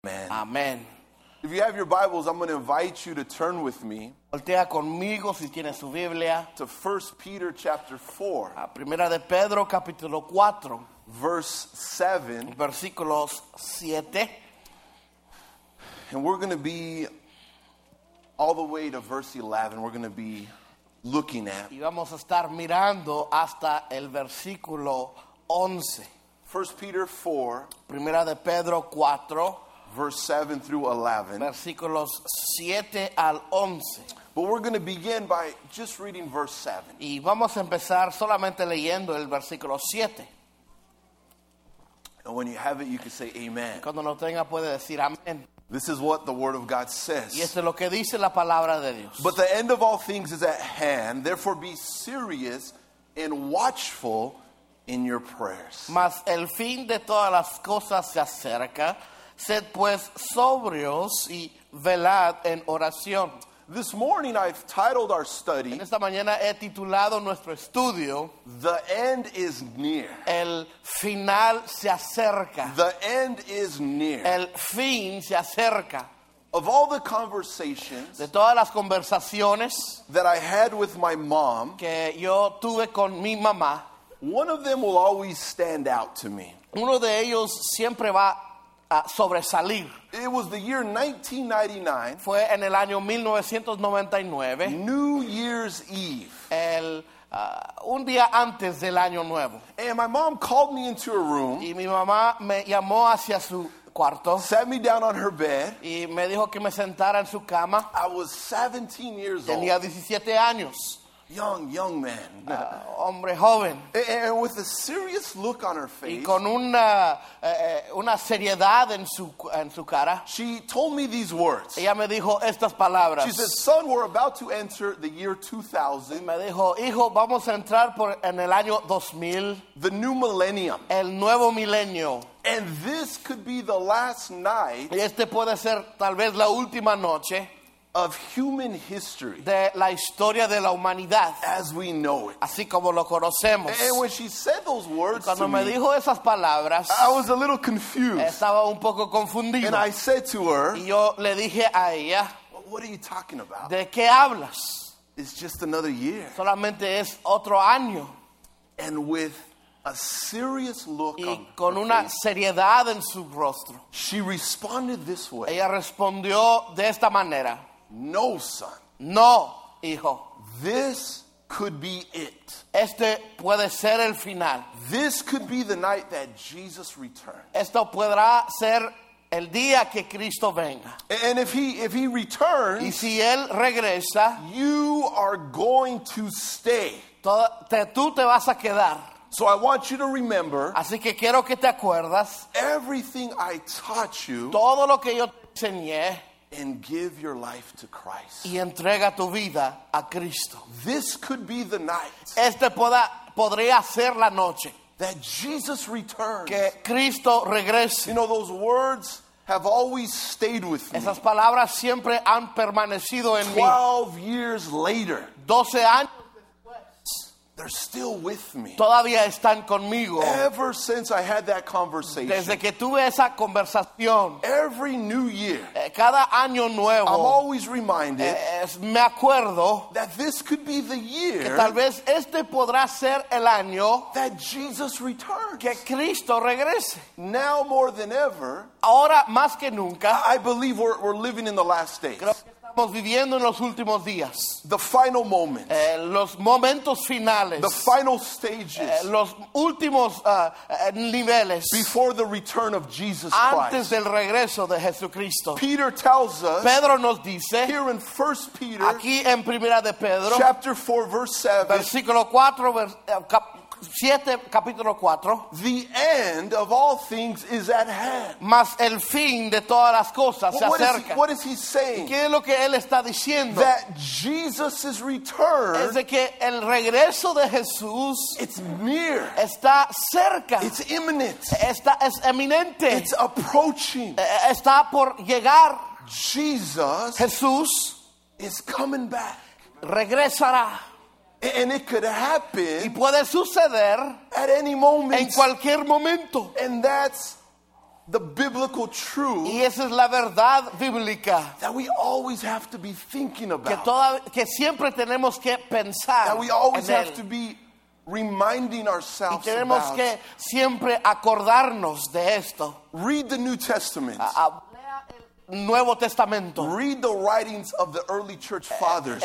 Amen. Amén. If you have your Bibles, I'm going to invite you to turn with me Voltea conmigo si tiene su Biblia to 1 Peter chapter 4, a Primera de Pedro capítulo 4, verse 7. versículos 7. And we're going to be all the way to verse 11. We're going to be looking at Y vamos a estar mirando hasta el versículo 11. 1 Peter 4, Primera de Pedro 4, verse 7 through 11. versículos 7 al 11. But we're going to begin by just reading verse 7. Y vamos a empezar solamente leyendo el versículo 7. And when you have it, you can say amen. Cuando lo tenga puede decir amén. This is what the Word of God Y says. esto es lo que dice la palabra de Dios. But the end of all things is at hand. Therefore be serious and watchful in your prayers. Mas el fin de todas las cosas se acerca. Sed pues sobrios y velad en oración. This morning I've titled our study, En esta mañana he titulado nuestro estudio The End is Near. El final se acerca. The end is near. El fin se acerca. Of all the conversations De todas las conversaciones that I had with my mom, que yo tuve con mi mamá, one of them will always stand out to me. uno de ellos siempre va a sobresalir. It was the year 1999, Fue en el año 1999, New Year's Eve. un día antes del año nuevo. And my mom called me into a room, Y mi mamá me llamó hacia su cuarto sat me down on her bed. y me dijo que me sentara en su cama. I was 17 years old, Tenía 17 años, young man. hombre joven. And with a serious look on her Y face, con una seriedad en su cara, she told me these words. ella me dijo estas palabras. She said, son, we're about to enter the year 2000, Me dijo, hijo, vamos a entrar en el año 2000, the new millennium. el nuevo milenio. And this could be the last night Y este puede ser tal vez la última noche of human history de la historia de la humanidad, as we know it. así como lo conocemos. And when she said those words to Cuando me me, dijo esas palabras, I was a little confused. estaba un poco And confundido. I said to her, Y yo le dije a ella, what are you talking about? ¿de qué hablas? It's just another year. Solamente es otro año. And with a serious look Y on con her una face, seriedad en su rostro, she responded this way. ella respondió de esta manera: No, son. no, hijo, This could be it. este puede ser el final. This could be the night that Jesus returned. Esto podrá ser el día que Cristo venga. And if he Y returns, si Él regresa, you are going to stay. tú te vas a quedar. So I want you to remember Así que quiero que te acuerdas everything I taught you todo lo que yo te enseñé and give your life to Christ. y entrega tu vida a Cristo. This could be the night Podría ser la noche that Jesus returns. que Cristo regrese. You know, those words have always stayed with me. Esas palabras siempre han permanecido en mí. 12 years later, 12 años they're still with me. todavía están conmigo. Ever since I had that conversation, Desde que tuve esa conversación, every new year, cada año I'm nuevo, always reminded me acuerdo that this could be the que year tal vez este podrá ser el año that Jesus returns. que Cristo regrese. Now more than ever, Ahora más que nunca, I believe we're living in the last days. creo que estamos viviendo en los últimos días. The final moments, Los momentos finales, the final stages los últimos niveles before the return of Jesus antes Christ. del regreso de Jesucristo. Peter tells us Pedro nos dice here in 1 Peter aquí en Primera de Pedro, chapter 4 verse 7, versículo 4, capítulo 4, the end of all things is at hand. mas el fin de todas las cosas se acerca. What is he saying? ¿Qué es lo que él está diciendo? That Jesus' return, Es de que el regreso de Jesús it's near, está cerca, it's imminent, es eminente, it's approaching. está por llegar. Jesus Jesús is coming back. regresará. And it could Y happen puede suceder at any moment. en cualquier momento. And that's the biblical truth Y esa es la verdad bíblica that we always have to be thinking about. que siempre tenemos que pensar That we always en have él. to be reminding Y ourselves tenemos about. que siempre acordarnos de esto. Read the New Testament. Lea el Nuevo Testamento. Read the writings of the early church fathers.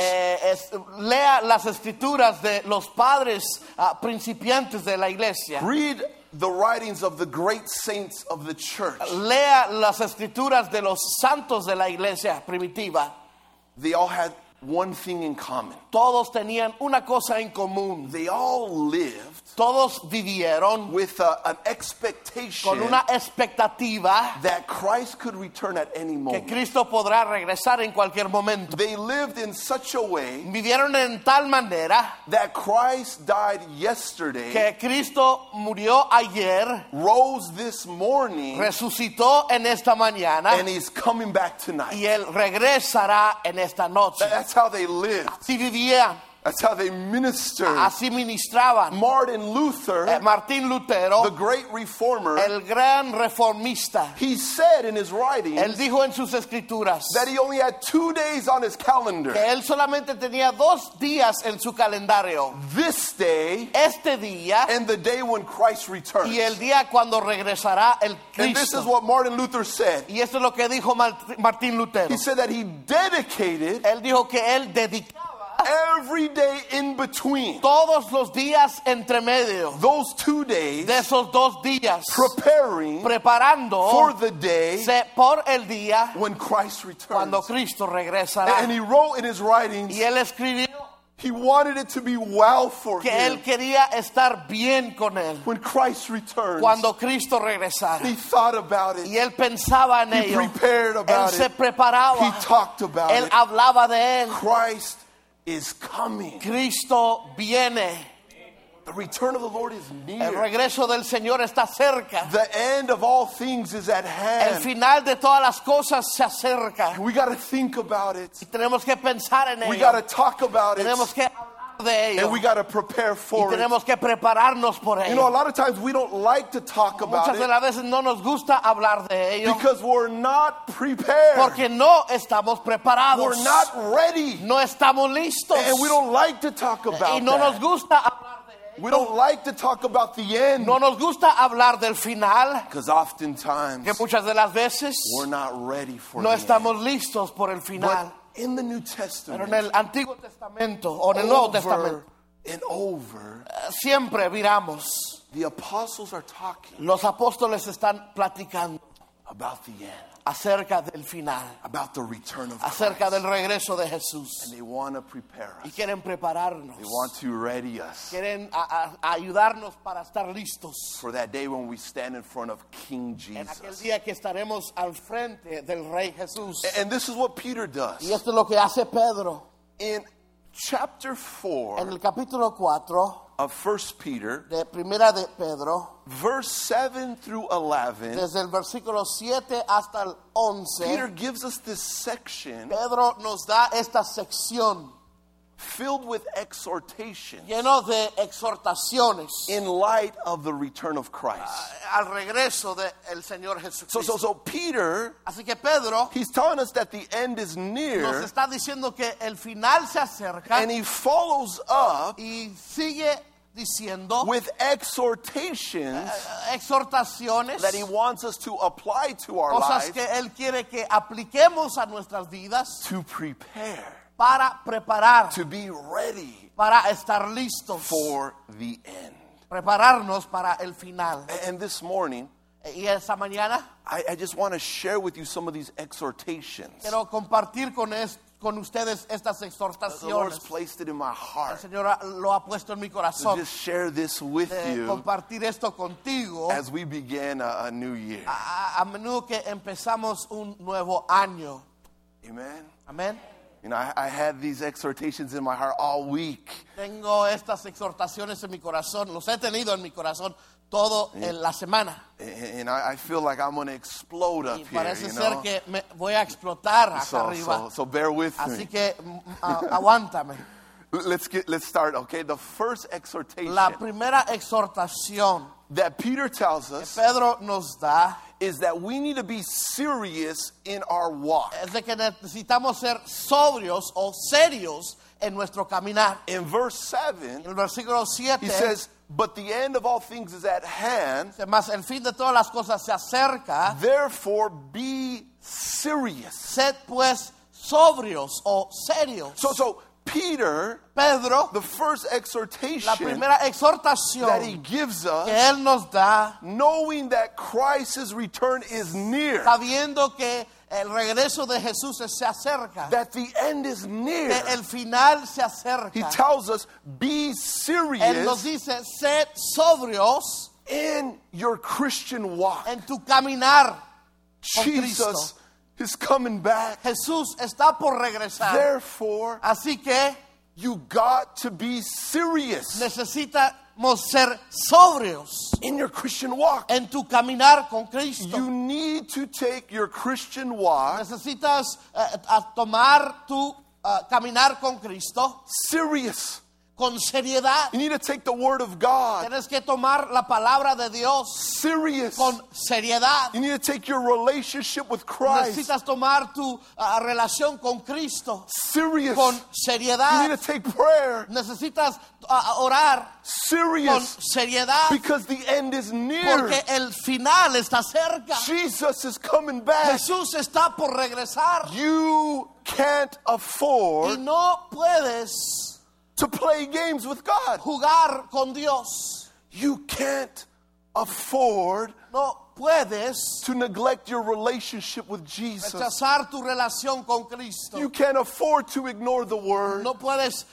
Lea las escrituras de los padres principiantes de la iglesia. Read the writings of the great saints of the church. Lea las escrituras de los santos de la iglesia primitiva. They all had one thing in common. Todos tenían una cosa en común. They all lived Todos vivieron with an expectation con una expectativa that Christ could return at any que moment. Cristo podrá regresar en cualquier momento. They lived in such a way Vivieron en tal manera that Christ died yesterday, que Cristo murió ayer, rose this morning, resucitó en esta mañana and he's coming back tonight. y Él regresará en esta noche. That's how they lived. Así vivían, That's how they ministered. así ministraban. Martin Luther, Martín Lutero, the great reformer, el gran reformista, he said in his writings él dijo en sus escrituras that he only had 2 days on his calendar. que él solamente tenía 2 días en su calendario. This day Este día and the day when Christ returns. y el día cuando regresará el And this is Cristo. what Martin Luther said. Y esto es lo que dijo Martín Lutero. He said that he dedicated Él dijo que él dedicaba every day in between todos los días entre medio those 2 days de esos 2 días preparing preparando for the day por el día when Christ cuando returns. Cristo regresará. And he wrote in his writings, Y él escribió he wanted it to be well for que him él quería estar bien con él when Christ returns. cuando Cristo regresara. He thought about it. Y él pensaba en He ello. prepared Él about se it. preparaba. He talked about Él it. hablaba de él. Christ is coming. Cristo viene. The return of the Lord is El near. regreso del Señor está cerca. The end of all things is at El hand. final de todas las cosas se acerca. We got to think about it. Tenemos que pensar en We ello. got to talk about it. Tenemos que hablar de ello. And we got to prepare Y for it. tenemos que prepararnos por You know, a ello. lot of times we don't like to talk about Muchas de it las veces no nos gusta hablar de ello because we're not prepared. porque no estamos preparados. We're not ready. No estamos listos. And we don't like to talk Y about no nos that. gusta hablar de ello. We don't like to talk about the end No nos gusta hablar del final, because oftentimes que muchas de las veces we're not ready for no the estamos listos por el end. final. But in the New Pero en Testament, el Antiguo Testamento o en el Nuevo over Testamento and over, siempre miramos, the apostles are talking los apóstoles están platicando about the end, acerca del final, about the return of acerca Christ. del regreso de Jesús. And they want to prepare Y us. quieren prepararnos, They want to ready us quieren ayudarnos para estar listos for that day when we stand in front of King en aquel Jesus. día que estaremos al frente del Rey Jesús. And this is what Peter does. Y esto es lo que hace Pedro In chapter en 4 el capítulo 4 of 1 Peter, de Primera de Pedro, verse 7 through 11, desde el versículo 7 hasta el 11. Peter gives us this section Pedro nos da esta sección filled with exhortation lleno de exhortaciones in light of the return of Christ. al regreso del Señor Jesucristo. So Peter, Así que Pedro he's telling us that the end is nos near, está diciendo que el final se acerca and he follows up y sigue diciendo with exhortations exhortaciones, that he wants us to apply to our cosas lives que Él quiere que apliquemos a nuestras vidas to prepare, para preparar, to be ready para estar listos, for the end. prepararnos para el final. And this morning, Y esta mañana I just want to share with you some of these exhortations. quiero compartir con ustedes estas The Lord's exhortaciones. placed it in my El heart Señor lo ha puesto en mi to corazón just share this with de you compartir esto contigo as we begin a new year. a menudo que empezamos un nuevo año. Amen. Amén. You know, I had these exhortations in my heart all week. Tengo estas exhortaciones en mi corazón, los he tenido en mi corazón todo en la semana. And I feel like I'm going to explode up Y here, parece you ser know. que me voy a explotar acá So arriba. bear with Así me. que aguántame. Let's start, okay? The first exhortation La primera exhortación that Peter tells que us Pedro nos da is that we need to be serious in our walk. es de que necesitamos ser sobrios o serios en nuestro caminar. In verse 7, En el versículo 7, he says, but the end of all things is at hand, más el fin de todas las cosas se acerca, therefore be serious. sed pues sobrios o serios. So Peter, Pedro, the first la exhortation primera exhortación that he gives que us, él nos da, knowing that Christ's return is near, sabiendo que el regreso de Jesús se acerca, that the end is near, que el final se he acerca. tells us, be Él nos serious dice, sed sobrios in your Christian walk. en tu caminar con Jesus Cristo. is coming back. Jesús está por regresar. Therefore, Así que you got to be serious necesitamos ser sobrios in your Christian walk. en tu caminar con Cristo. You need to take your Christian walk Necesitas tomar tu caminar con Cristo serious. con seriedad. You need to take the Word of God Tienes que tomar la palabra de Dios serious. con seriedad. You need to take your relationship with Christ Necesitas tomar tu relación con Cristo serious. con You seriedad. need to take prayer Necesitas orar con serious seriedad because the end is near. porque el final está cerca. Jesus is coming back. Jesús está por regresar You can't y afford no puedes to play games with God. jugar con Dios. You can't afford No puedes to neglect your relationship with Jesus. rechazar tu relación con Cristo. You can't afford to ignore the Word. No puedes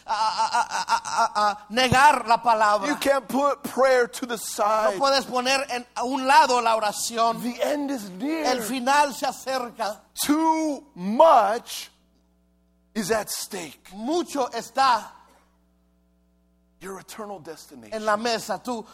negar la palabra. You can't put prayer to the No side. puedes poner a un lado la oración. The end is El near. final se acerca. Too much is at stake. Mucho está Your eternal destination. en la mesa. Tu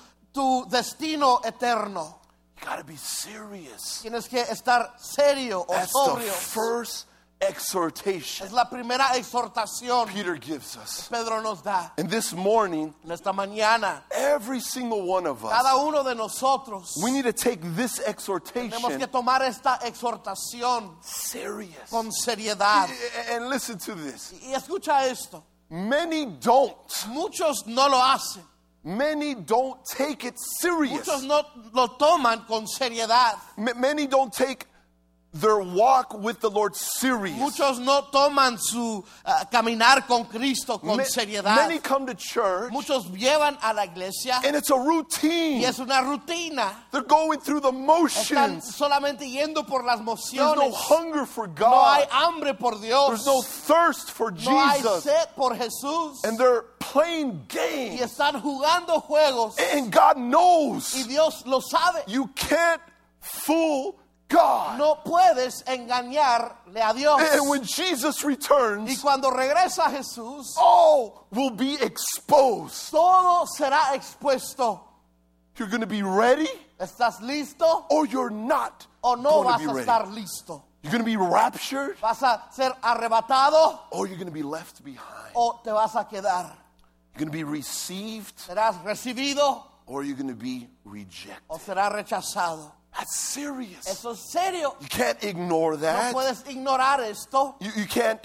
destino eterno. You got to be serious. Tienes que estar serio o That's the sobrio. first exhortation Es la primera exhortación que Peter gives us. Pedro nos da. And this morning, En esta mañana, every single one of cada us, uno de nosotros we need to take this tenemos que exhortation tomar esta exhortación serious. con seriedad. And listen to this. Y escucha esto. Many don't. Muchos no lo hacen. Many don't take it serious. Muchos no lo toman con seriedad. Many don't take their walk with the Lord serious. Muchos no toman su caminar con Cristo con seriedad. Many come to church Muchos llevan a la iglesia and it's a routine. y es una rutina. They're going through the Están motions. solamente yendo por las There's no mociones. hunger for No hay God. hambre por Dios. There's no thirst for No hay Jesus. sed por Jesús. And they're playing Y games. están jugando juegos. And God Y knows Dios lo sabe. you can't fool God. No puedes engañarle a Dios. And when Jesus Y returns, cuando regresa Jesús, all will be exposed. todo será expuesto. You're going to be ready ¿Estás listo or you're not o no going to vas be a ready. estar listo? You're going to be raptured ¿Vas a ser arrebatado or you're going to be left behind. o te vas a quedar? You're going to be received ¿Serás recibido or you're going to be rejected. o serás rechazado? That's serious. Eso es serio. You can't ignore No that. puedes ignorar esto. You can't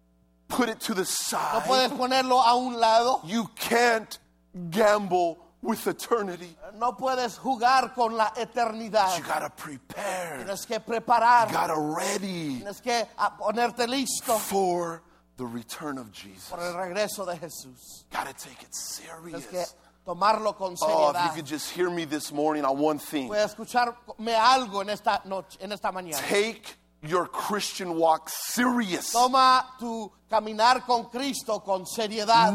put it to the No side. puedes ponerlo a un lado. You can't gamble with eternity. No puedes jugar con la eternidad. You got to prepare. Tienes que preparar. You got to ready Tienes que ponerte listo for the return of Jesus. por el regreso de Jesús. Got to take it Tienes que serious. tomarlo con Oh, if you seriedad. could just hear me this morning on one thing. Voy a escucharme algo en esta noche, en esta mañana. Take your Christian walk serious. Toma tu caminar con Cristo con seriedad.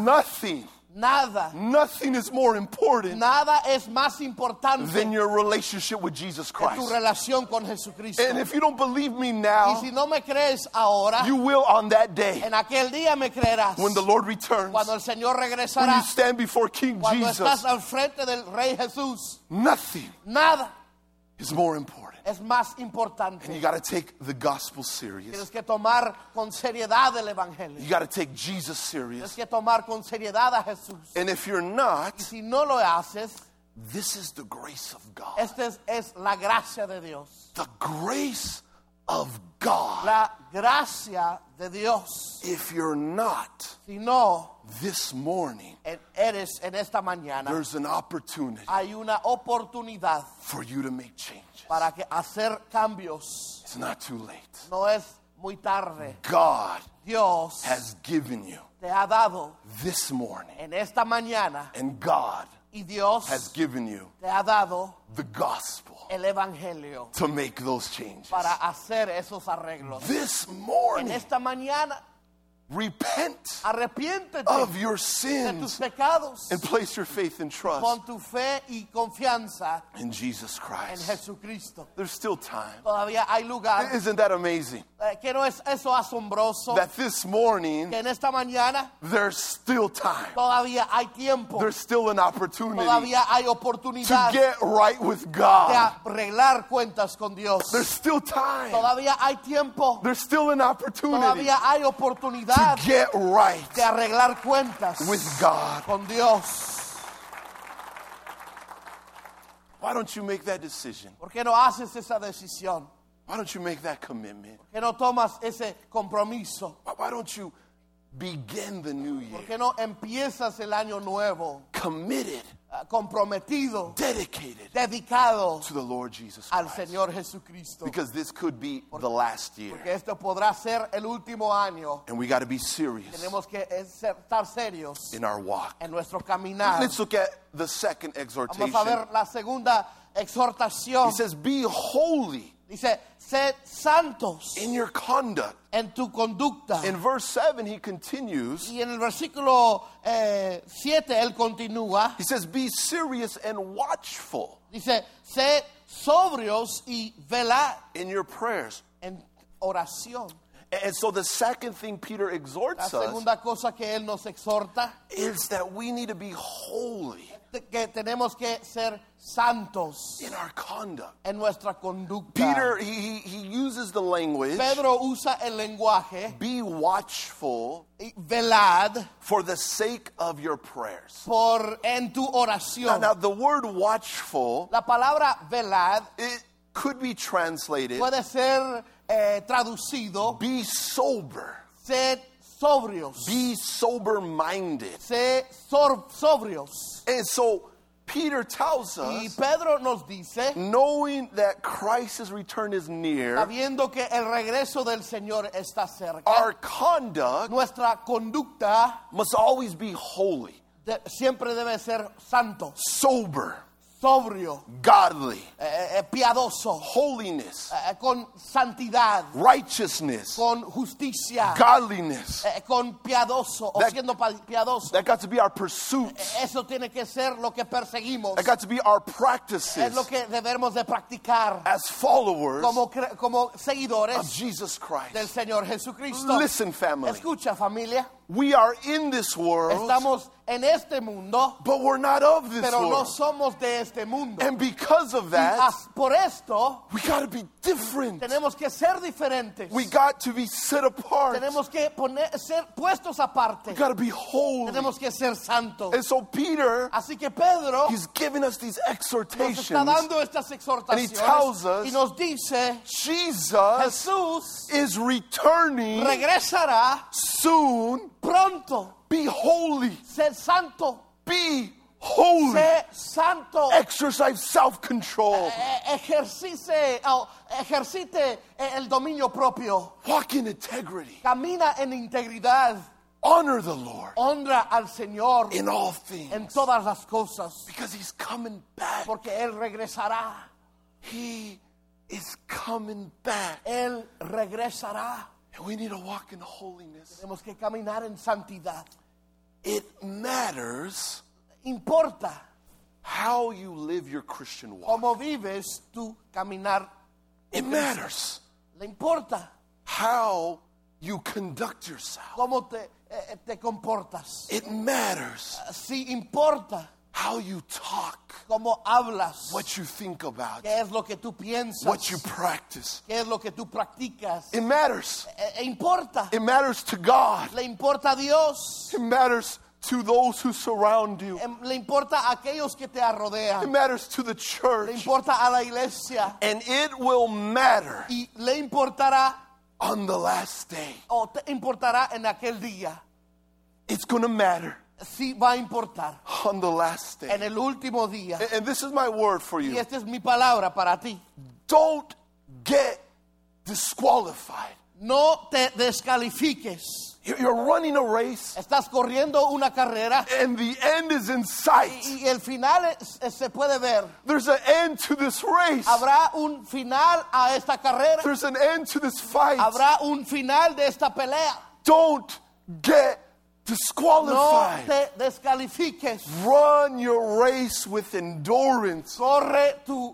Nothing is more important Nada es más importante than your relationship with Jesus que tu Christ. relación con Jesucristo. And if you don't believe me Y now, si no me crees ahora, you will on that day en aquel día me creerás. when the Lord returns, Cuando el Señor when regresará, you stand before King cuando estás Jesus. al frente del Rey Jesús, Nothing nada is more important es más importante. And you got to take the gospel serious. Tienes que tomar con seriedad el evangelio. You got to take Jesus Tienes serious. que tomar con seriedad a Jesús. And if you're not, Y si no lo haces, this is the grace of God. esta es la gracia de Dios. The grace of God. La gracia de Dios. If you're not, Si no this morning, eres en esta mañana, there's an opportunity hay una oportunidad for you to make changes. para que hacer cambios. It's not too late. No es muy tarde. God Dios has given you te ha dado this morning, en esta mañana and God y Dios has given you te ha dado the gospel el evangelio to make those changes. para hacer esos arreglos. This En morning, esta mañana, repent arrepiéntete of your de tus sins pecados. and place your faith and trust Pon tu fe y confianza in Jesus en Christ. Jesucristo. There's still time. Todavía hay lugar. Isn't that amazing? Que no es eso asombroso. That this morning, Que en esta mañana there's still time. todavía hay tiempo. There's still an opportunity Todavía hay to oportunidad get right with de God. arreglar cuentas con Dios. There's still time. Todavía hay tiempo. There's still an opportunity Todavía hay to oportunidad get right de arreglar cuentas with God. con Dios. Why don't you make that decision? ¿Por qué no haces esa decisión? Why don't you make that commitment? ¿Por qué no tomas ese compromiso? Why don't you begin the new ¿Por year qué no empiezas el año nuevo committed, comprometido, dedicated dedicado to the Lord Jesus al Christ? Señor Jesucristo? Because this could be the last year. Porque esto podrá ser el último año. And we got to be serious Tenemos que estar serios in our walk. en nuestro caminar. Let's look at the second Vamos a exhortation. ver la segunda exhortación. He says, be holy Dice, sed santos in your conduct. en tu conducta. In verse 7, he continues. Y en el versículo 7 él continúa. He says, be serious and watchful Dice, sed sobrios y velad in your prayers. en oración. And so the second thing Peter La exhorts us segunda cosa que él nos exhorta, is that we need to be holy que tenemos que ser santos in our conduct. en nuestra conducta. Peter, he uses the language, Pedro usa el lenguaje, be watchful y velad for the sake of your prayers. en tu oración. Now the word watchful, La palabra velad it could be translated, puede ser traducido, be sober, sed sobrios, be sober-minded. sed sobrios. And so Peter tells Y us, Pedro nos dice, knowing that Christ's return is near, sabiendo que el regreso del Señor está cerca, our conduct nuestra conducta must always be holy, siempre debe ser santo, sober, sobrio, godly, piadoso, holiness, con santidad, righteousness, con justicia, godliness. con piadoso o That- siendo piadoso. That got to be our pursuits. Eso tiene que ser lo que perseguimos. That got to be our Es practices lo que debemos de practicar as followers como seguidores of Jesus del Christ. Señor Jesucristo. Listen, family, Escucha, familia, we are in this world, estamos en este mundo, but we're not of this pero no world. somos de este mundo. And because of Y that, por esto we got to be different. tenemos que ser diferentes. We got to be set apart. Tenemos que ser puestos aparte. We got to be holy. Tenemos que ser santos. And so Peter, Así que Pedro he's giving us these nos está exhortations. dando estas And he tells exhortaciones us, y nos dice, Jesus Jesús is returning regresará soon. pronto. Be holy. Ser santo. Be holy. Ser santo. Exercise self-control. Ejercite el dominio propio. Walk in integrity. Camina en integridad. Honor the Lord Honra al Señor in all things. en todas las cosas. Because he's coming back. Porque Él regresará. He is coming back. Él regresará. And we need to walk in holiness. Tenemos que caminar en santidad. It matters Importa how you live your Christian walk. cómo vives tu caminar. It matters Le importa how you conduct yourself. cómo te comportas. It matters Sí importa how you talk. cómo hablas, what you think about, qué es lo que tú piensas, what you practice. qué es lo que tú practicas. It matters. Importa. It matters to God. Le importa a Dios. It matters to those who surround you. Le importa a aquellos que te It rodean. matters to the Le church. importa a la iglesia. And it will matter Y le importará, on the last day. o te importará en aquel día. It's going to matter Sí va a importar on the last day. en el último día. And this is my word for Y you. esta es mi palabra para ti. Don't get disqualified. No te descalifiques. You're running a race Estás corriendo una carrera and the end is in sight. y el final se puede ver. There's an end to this race. Habrá un final a esta carrera. There's an end to this fight. Habrá un final de esta pelea. Don't get No disqualified. te descalifiques. Run your race with endurance, Corre tu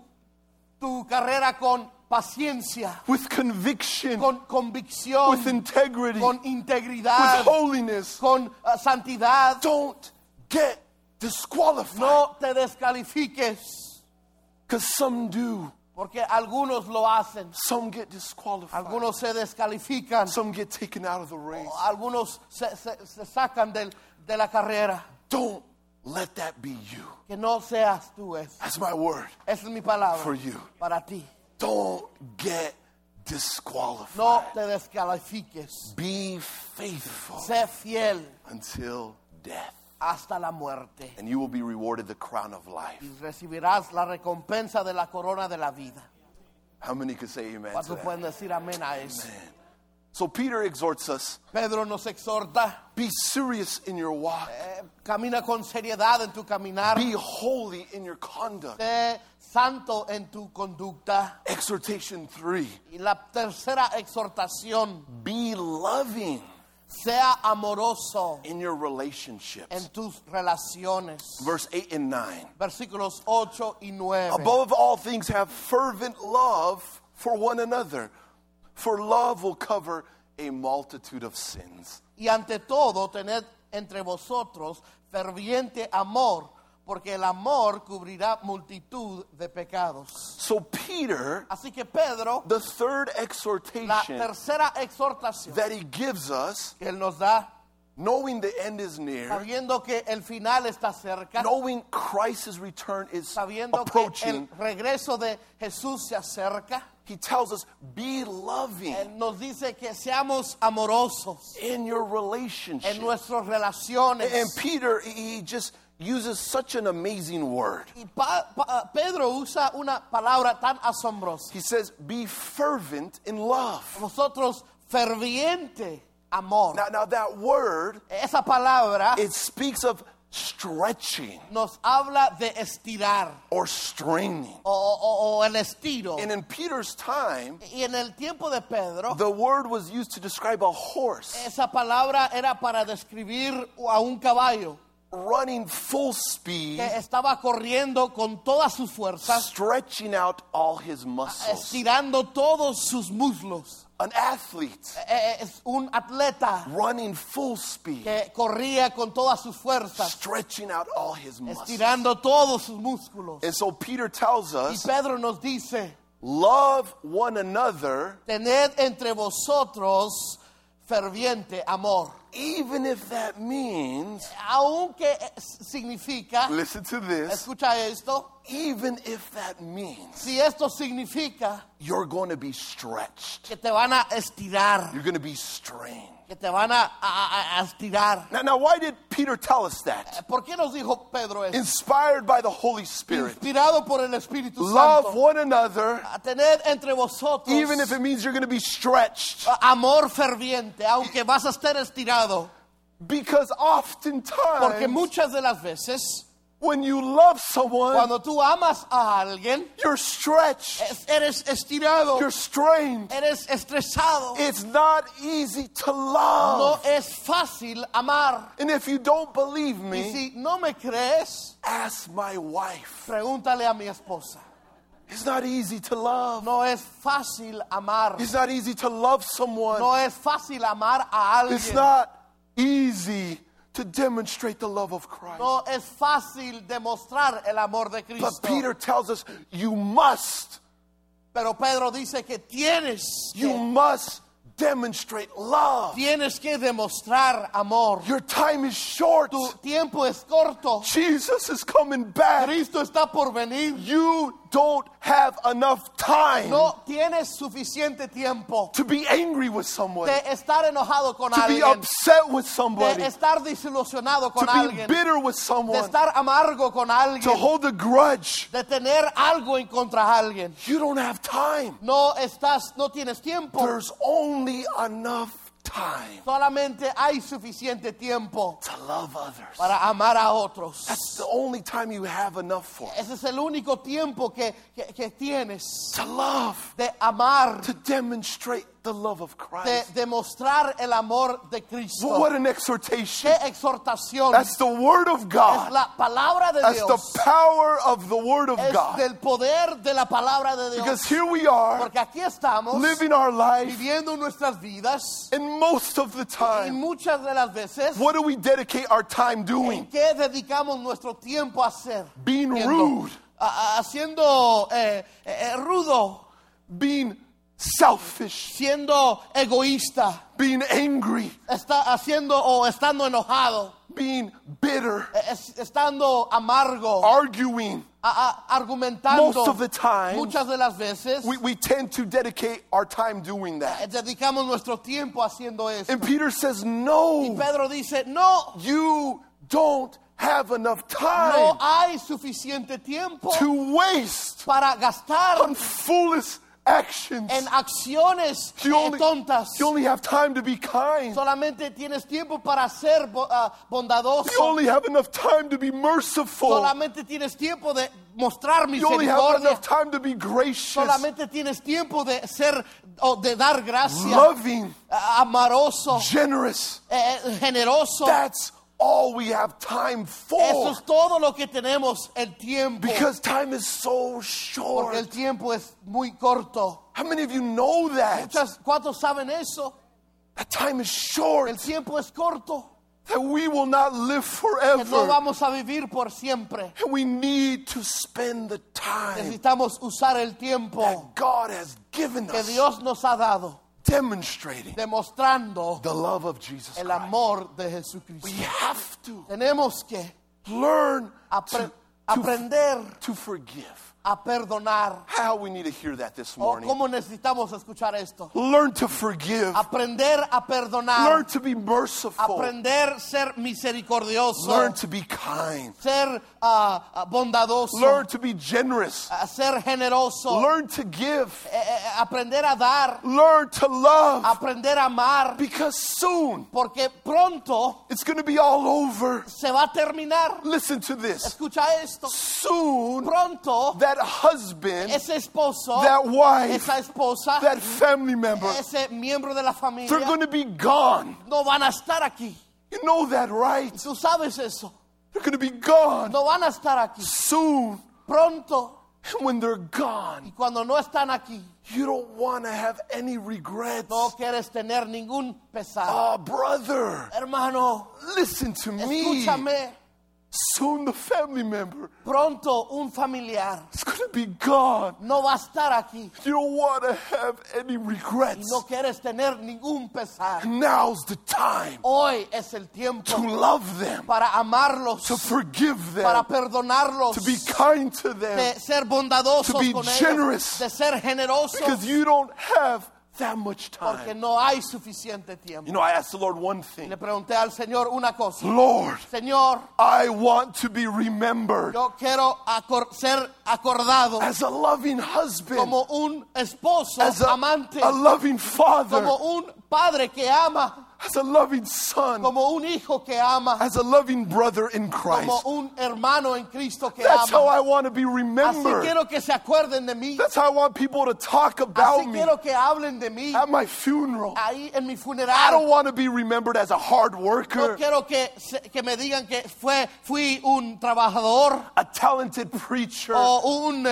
carrera con paciencia, with conviction, con convicción, with integrity, con with integridad, holiness. con santidad. Don't get disqualified. No te descalifiques, Because some do. porque algunos lo hacen. Some get disqualified. Algunos se descalifican. Some get taken out of the race. Algunos se sacan de la carrera. Don't let that be you. Que no seas tú eso. That's my word Esa es mi palabra for you. para ti. Don't get disqualified. No te descalifiques. Be faithful Sé fiel until death. hasta la muerte. And you will be rewarded the crown of life. Y recibirás la recompensa de la corona de la vida. How many could say amen to ¿Cuántos that? pueden decir amén a eso? Man. So Peter exhorts us, Pedro nos exhorta, be serious in your walk. camina con seriedad en tu caminar, Be holy in your conduct. sé santo en tu conducta. Exhortation 3, Y la tercera exhortación, be loving sea amoroso in your relationships. en tus relaciones. Verse 8 and 9. Versículos 8 y 9. Above all things, have fervent love for one another, for love will cover a multitude of sins. Y ante todo, tened entre vosotros ferviente amor, porque el amor cubrirá multitud de pecados. So Peter, Así que Pedro, the third la exhortation tercera exhortación that he gives us, que él nos da, knowing the end is near, sabiendo que el final está cerca, knowing Christ's return is sabiendo que approaching, el regreso de Jesús se acerca, he tells us, be loving él nos dice que seamos amorosos in your en relationship. nuestras relaciones. And Peter, he just uses such an amazing word. Y Pedro usa una palabra tan asombrosa. He says, be fervent in love. Vosotros ferviente amor. Now that word, Esa palabra it speaks of stretching nos habla de estirar or straining. o el estiro. And in Peter's time, Y en el tiempo de Pedro, the word was used to describe a horse esa palabra era para describir a un caballo running full speed, que estaba corriendo con todas sus fuerzas, stretching out all his muscles. estirando todos sus muslos. An athlete Es un atleta running full speed, que corría con todas sus fuerzas, stretching out all his muscles. estirando todos sus músculos. And so Peter tells Y us, Pedro nos dice, love one another, tened entre vosotros ferviente amor. even if that means, Aunque significa, listen to this, escucha esto, even if that means si esto significa you're going to be stretched, que te van a estirar, you're going to be strained. que te van a estirar. Now, why did Peter tell us that? ¿Por qué nos dijo Pedro esto? Inspired by the Holy Spirit. Inspirado por el Espíritu Love Santo. one another, A tener entre vosotros even if it means you're going to be stretched. amor ferviente, aunque vas a estar estirado. Because Porque oftentimes, muchas de las veces, when you love someone, cuando tú amas a alguien, you're stretched, eres estirado, you're strained. eres estresado. It's not easy to No love. es fácil amar. And if you don't believe Y me, si no me crees, ask my wife. pregúntale a mi esposa. It's not easy to love. No es fácil amar. It's not easy to love someone. No es fácil amar a It's alguien. not easy to demonstrate the love of Christ. No es fácil demostrar el amor de But Cristo. Peter tells us you must Pero Pedro dice que You must demonstrate love. tienes que demostrar amor. Your time is short. Tu tiempo es corto. Jesus is coming back. Cristo está por venir. You don't have enough time No tienes suficiente tiempo to be angry with someone, de estar enojado con to be alguien, upset with de somebody, estar desilusionado to con be alguien, bitter with de someone, estar amargo con to alguien, hold a grudge. de tener algo en contra de alguien. You don't have time. No tienes tiempo. There's only enough time Solamente hay suficiente tiempo to love others. para amar a otros. That's the only time you have enough for. Ese es el único tiempo que tienes To love, de amar, to demonstrate the love of de Christ. demostrar el amor de Cristo. What an exhortation. Qué exhortación. That's the word of Es God. la palabra de That's Dios. the power of the word of Es God. del poder de la palabra de Dios. Because here we are, Porque aquí estamos living our life, viviendo nuestras vidas and most of the y time, muchas de las veces what do we dedicate our time ¿en doing? qué dedicamos nuestro tiempo a hacer? Being Haciendo- rude, haciendo rudo, being selfish, siendo egoísta, being angry, estando enojado, being bitter, estando amargo, arguing. argumentando. Most of the time, muchas de las veces we tend to dedicate our time doing that. dedicamos nuestro tiempo haciendo eso. And Peter says, Y no, Pedro dice, no you don't have enough no time hay suficiente tiempo to waste para gastar on foolish actions. en acciones You tontas. only have time to be kind. Solamente tienes tiempo para ser bondadoso. You only have enough time to be merciful. Solamente tienes tiempo de mostrar You only have misericordia. enough time to be gracious, Solamente tienes tiempo de ser o de dar gracia. loving, Amoroso, generous. generoso. That's all we have time Eso for. es todo lo que tenemos el tiempo. Because time is so short. Porque el tiempo es muy corto. How many of you know that? ¿Cuántos saben eso? That time is short. El tiempo es corto. That we will not live Que no forever. vamos a vivir por siempre. And we need to spend the time Necesitamos usar el tiempo that God has given que us Dios nos ha dado, demonstrating demostrando the love of Jesus el Christ. amor de Jesucristo. We have to Tenemos que learn aprender to forgive. a perdonar. How we need to hear that this ¿O morning. cómo necesitamos escuchar esto? Learn to forgive. Aprender a perdonar. Learn to be merciful. Aprender a ser misericordioso. Learn to be kind. Ser bondadoso. Learn to be generous. A ser generoso. Learn to give. Aprender a dar. Learn to love. Aprender a amar. Because soon Porque pronto it's going to be all over. se va a terminar. Listen to this. Escucha esto. Soon Pronto that husband, ese esposo, that wife, esa esposa, that family member, ese miembro de la they're familia going to be gone. no van a estar aquí. You know that, right? Tú sabes eso. They're going to be gone No van a estar aquí. soon. Pronto. And when they're gone, Y cuando no están aquí, you don't want to have any regrets. no quieres tener ningún pesar. Oh, brother, Hermano, listen to me. escúchame. Soon the family member Pronto un familiar is going to be gone. no va a estar aquí. You don't want to have any Y regrets. no quieres tener ningún pesar. Now's the time Hoy es el to tiempo love them, para amarlos, to forgive para them, perdonarlos, to be kind to them, de ser bondadosos to be con generous. ellos, de ser generosos, because you don't have that much porque time. no hay suficiente tiempo. You know, I asked the Lord one thing. Le pregunté al Señor una cosa. Lord, Señor, I want to be remembered yo quiero ser acordado as a loving husband, como un esposo as amante, a loving father, como un padre que ama, as a loving son, como un hijo que ama, as a loving brother in Christ. como un hermano en Cristo que That's how ama. I want to be Así remembered. quiero que se acuerden de mí. That's how I want people to talk about Así me quiero que hablen de mí at my funeral. ahí en mi I funeral. don't want to be remembered as a hard No worker, quiero que me digan que fui un trabajador a talented preacher, o un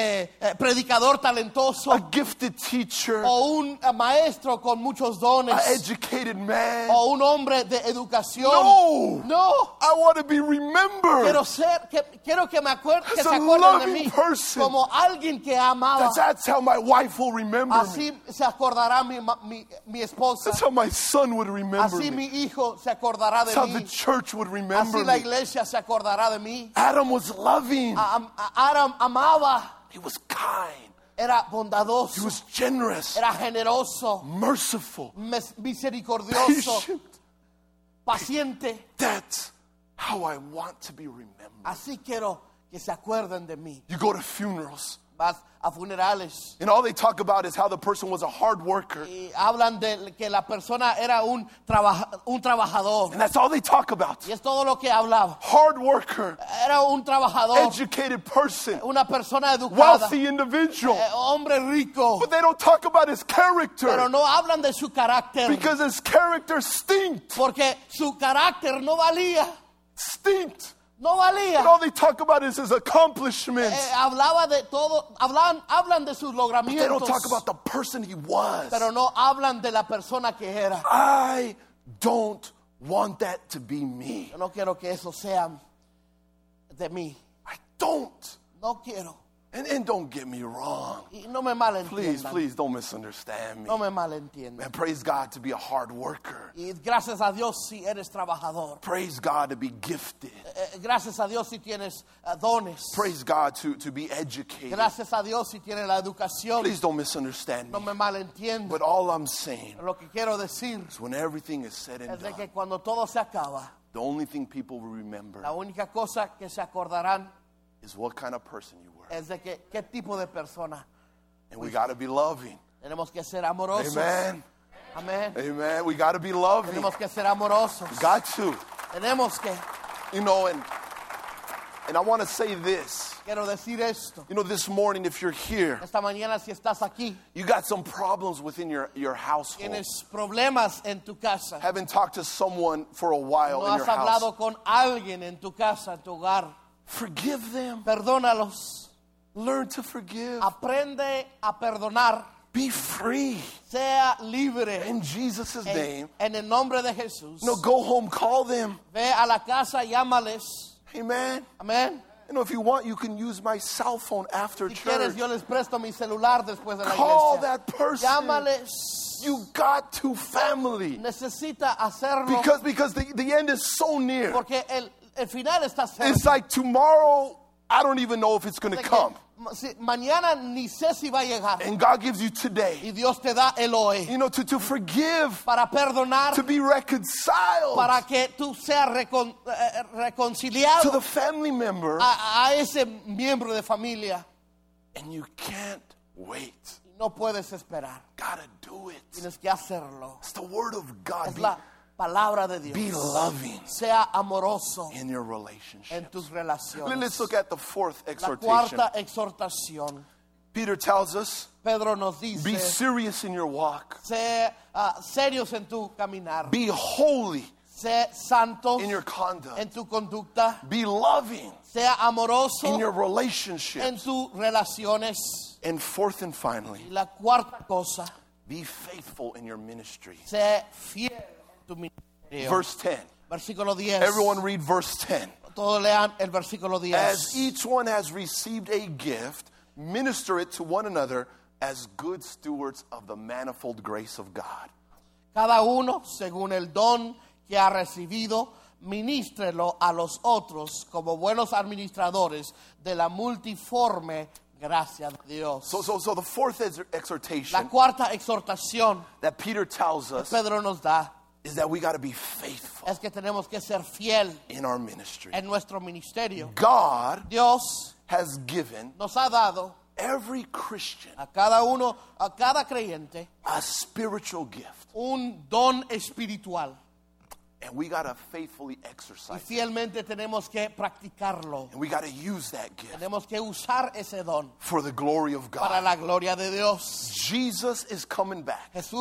predicador talentoso a gifted teacher, o un maestro con muchos an dones educated man. o un hombre de educación. No. No. I want to be remembered. Quiero que me acuerden, que As se a acuerden de loving mí person. como alguien que amaba. That's how my wife will remember me. Así se acordará mi esposa. That's how my son would remember Así me. mi hijo se acordará de That's how the mí. church would remember Así la me. iglesia se acordará de mí. Adam was loving. Adam amaba, He was kind. era He bondadoso, was generous. era generoso, Merciful. misericordioso, Patient. paciente. That's how I want to be remembered. Así quiero que se acuerden de mí. You go to funerals, Vas a funerales and all they talk about is how the person was a hard worker. y hablan de que la persona era un trabajador. And that's all they talk about. Y es todo lo que hablaba. Hard worker, Era un trabajador, educated person, una persona educada, wealthy individual. hombre rico. But they don't talk about his character Pero no hablan de su carácter, because his character stinked. porque su carácter no valía. Stinked. No valía. And all they talk about is his accomplishments. Hablaba de todo, hablan de sus They don't logramientos, talk about the person he was. pero no hablan de la persona que era. I don't want that to be me. Yo no quiero que eso sea de mí. I don't. No quiero. And don't get me wrong. Y no me Please, malentiendan. please don't misunderstand me. No me malentiendan. Man, praise God to be a hard worker. Y gracias a Dios si eres trabajador. Praise God to be gifted. Gracias a Dios si tienes dones. Praise God to be educated. Gracias a Dios si tienes la educación. Please don't misunderstand No me. me malentiendan. But all I'm saying Lo que quiero decir is when everything is said and es de done, que cuando todo se acaba, the only thing people will remember la única cosa que se acordarán is what kind of person you were. es de que qué tipo de persona. And we got to be loving. Tenemos que ser amorosos. Amen. Amén. Amen. We got to be loving. Tenemos que ser amorosos. Got to. Tenemos que. You know, and I want to say this. Quiero decir esto. You know, this morning, if you're here, Esta mañana si estás aquí, you got some problems within your household. tienes problemas en tu casa. Haven't talked to someone for a while No in has your house. hablado con alguien en tu casa, en tu hogar. Forgive them. Perdónalos. Learn to forgive. Aprende a perdonar. Be free. Sea libre. In Jesus' name. En el nombre de Jesús. No, go home, call them. Ve a la casa, llámales. Amen. Amén. You know, if you want, you can use my cell phone after Si church. quieres, yo les presto mi celular después de la Call iglesia. that person. Llámales. You got to, family. Necesita hacerlo Because the end is so near. porque el final está cerca. It's like tomorrow, I don't even know if it's going to De que come. mañana ni sé si va a llegar. And God gives you today, Y Dios te da el hoy you know, to forgive, para perdonar, to be reconciled para que tú seas reconciliado to the family member. a ese miembro de familia. And you can't wait. No puedes esperar. Gotta do it. Tienes que hacerlo. It's the word of God. Es la palabra de Be Dios. loving Sea amoroso in your relationship. en tus relaciones. Let's look at the fourth La exhortation. cuarta exhortación. Peter tells us, Pedro nos be dice, serious in your walk. sé serios en tu caminar. Be holy Sé santo in your conduct. en tu conducta. Be loving Sea amoroso in your en relationships. tus relaciones. And fourth and finally, Y la cuarta cosa, be faithful in your ministry. sé fiel en tu ministerio. Verse 10. Versículo 10. Everyone read verse 10. Todos lean el versículo 10. As each one has received a gift, minister it to one another as good stewards of the manifold grace of God. Cada uno, según el don que ha recibido, ministrelo a los otros como buenos administradores de la multiforme gracia de Dios. So the fourth La exhortation cuarta exhortación that Peter tells que us Pedro nos da is that we got to be faithful es que tenemos que ser fiel in our ministry. en nuestro ministerio. God Dios has given nos ha dado every Christian a cada uno, a cada creyente, a spiritual gift, un don espiritual. and we got to faithfully Y exercise it. fielmente tenemos que practicarlo. And we got to use that gift Tenemos que usar ese don for the glory of para God. la gloria de Dios. Jesus is coming back. Jesús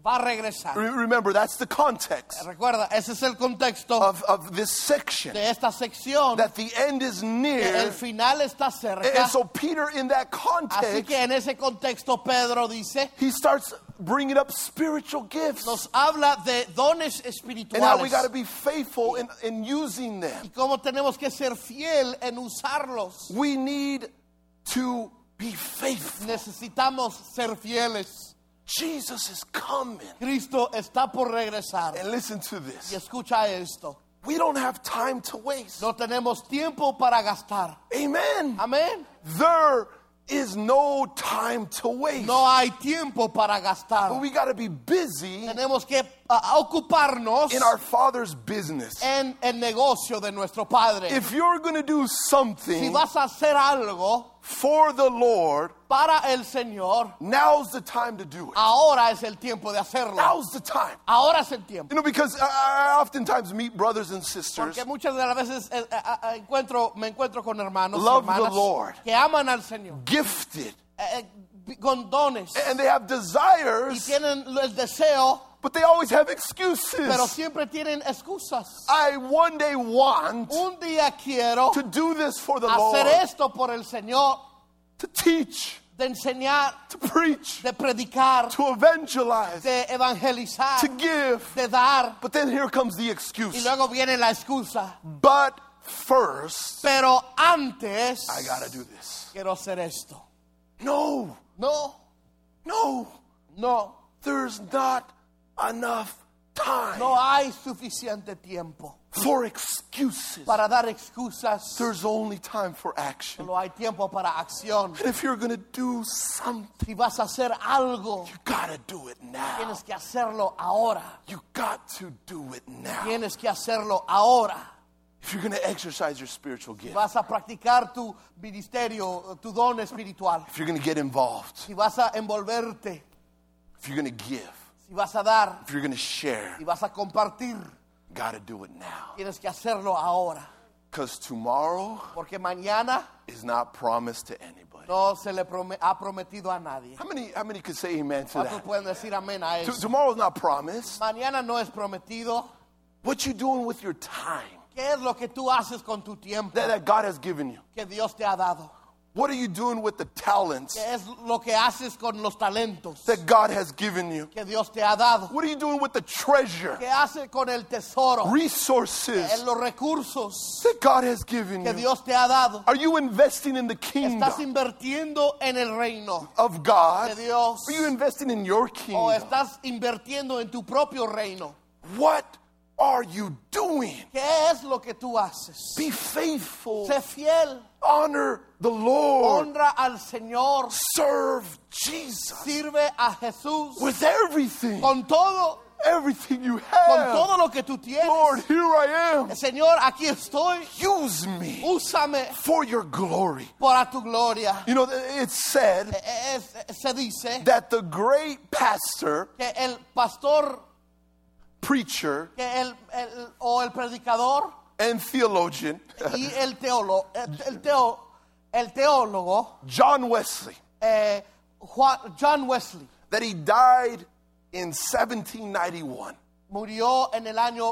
va a regresar. Remember, that's the context Recuerda, ese es el contexto of this section. de esta sección, That the end is que near. el final está cerca. And so Peter, in that Así context, que en ese contexto Pedro dice, he starts bringing up spiritual gifts. nos habla de dones And how we got to espirituales be faithful in using them. y cómo tenemos que ser fiel en usarlos. We need to be faithful. Necesitamos ser fieles. Jesus is coming. Cristo está por regresar. And listen to Y this. escucha esto. We don't have time to waste. No tenemos tiempo para gastar. Amen. Amén. There is no time to waste. No hay tiempo para gastar. But we got to be busy Tenemos que ocuparnos in our Father's business. en el negocio de nuestro Padre. If you're going to do Si something vas a hacer algo for the Lord, para el Señor, now's the time to do it. ahora es el tiempo de hacerlo. Now's the time. Ahora es el tiempo. You know, because I oftentimes meet brothers and sisters Porque muchas de las veces me encuentro con hermanos y Love the hermanas Lord. que aman al Señor, gifted, con dones, and they have y desires, tienen el deseo, but they always have pero excuses. siempre tienen excusas. I one day want Un día quiero to do this for the hacer Lord, esto por el Señor, to teach, de enseñar, to preach, de predicar, to evangelize, de evangelizar, to give. de dar, But then here comes the y excuse. luego viene la excusa. But first, Pero antes I gotta do this. quiero hacer esto. No, No, no, there's not enough time no hay suficiente tiempo for excuses. para dar excusas. There's only time for action. Solo hay tiempo para acción. And if you're gonna do something, Si vas a hacer algo, you gotta do it now. tienes que hacerlo ahora. You got to do it now. Tienes que hacerlo ahora. If you're gonna exercise your spiritual gift, Vas a practicar tu ministerio, tu don espiritual. if you're gonna get involved, Si vas a envolverte, if you're gonna give, si vas a dar, if you're gonna share, si vas a compartir, gotta do it now. tienes que hacerlo ahora. Because tomorrow Porque mañana is not promised to anybody. no se le ha prometido a nadie. How many could say amen to ¿Cuántos that? pueden decir amén a eso? Tomorrow's not promised. Mañana no es prometido. What you doing with your time ¿Qué es lo que tú haces con tu tiempo that God has given you? que Dios te ha dado? What are you doing with the talents ¿Qué es lo que haces con los talentos that God has given you? que Dios te ha dado? What are you doing with the treasure, ¿Qué haces con el tesoro, resources en los recursos that God has given que you? Dios te ha dado? Are you investing in the kingdom ¿Estás invirtiendo en el reino of God? de Dios Are you investing in your o kingdom? estás invirtiendo en tu propio reino? What are you doing? ¿Qué es lo que tú haces? Be faithful. Sé fiel, Honor the Lord. honra al Señor, Serve Jesus sirve a Jesús with everything. con todo, Everything you con have. todo lo que tú tienes. Lord, here I am. Señor, aquí estoy. Use me Úsame for your glory. para tu gloria. You know, it's said Se dice that the great pastor, que el pastor preacher, que o el predicador and theologian, y el teólogo John Wesley, John Wesley that he died in 1791 murió en el año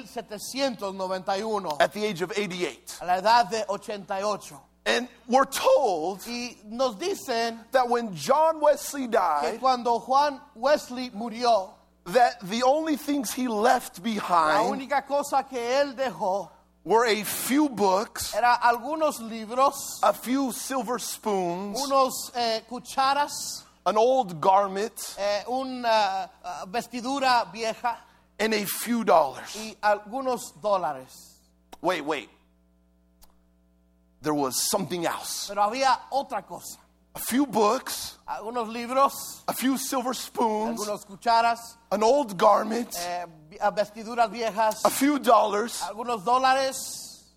1791 at the age of 88. a la edad de 88. And we're told Y nos dicen that when John Wesley que died, cuando Juan Wesley murió, that the only things he left la behind única cosa que él dejó were a few books, era algunos libros, a few silver spoons, unos cucharas, an old garment, una vestidura vieja and a few dollars. y algunos dólares. Wait. There was something else. Pero había otra cosa. A few books, Algunos libros, a few silver spoons, algunos cucharas, an old garment, vestiduras viejas, a few dollars, algunos dólares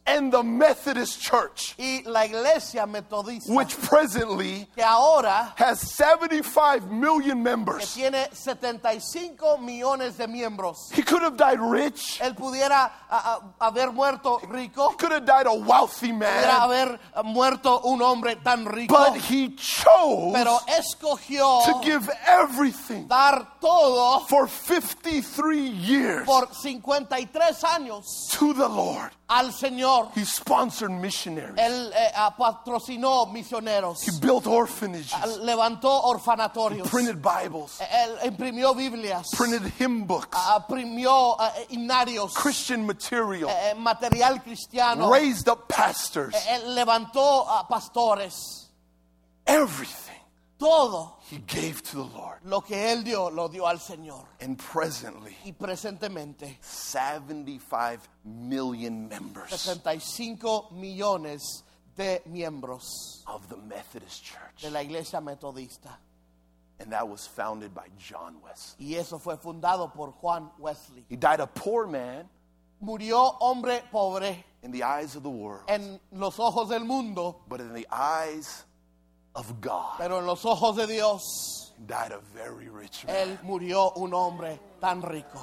And the Methodist Church, y la iglesia metodista, which presently que ahora has 75 million que members. tiene 75 millones de miembros. He could have died rich. Él pudiera haber muerto rico, He could have died a wealthy pudiera man. haber muerto un hombre tan rico, But he chose pero escogió to give everything dar todo for 53 years por 53 años to the Lord. al Señor. He sponsored missionaries. Él patrocinó misioneros, He built orphanages, levantó orfanatorios, printed Bibles, él imprimió Biblias, printed hymn books, imprimió himnarios, Christian material, material cristiano, raised up pastors. él levantó pastores. Everything Todo he gave to the Lord. lo que él dio, lo dio al Señor. And presently, Y presentemente, 75 million members 65 millones de miembros of the Methodist Church. de la iglesia metodista. And that was founded by John Wesley. Y eso fue fundado por Juan Wesley. He died a poor man Murió hombre pobre in the eyes of the world, en los ojos del mundo, but in the eyes of God, pero en los ojos de Dios, he died a very rich man. él murió un hombre tan rico.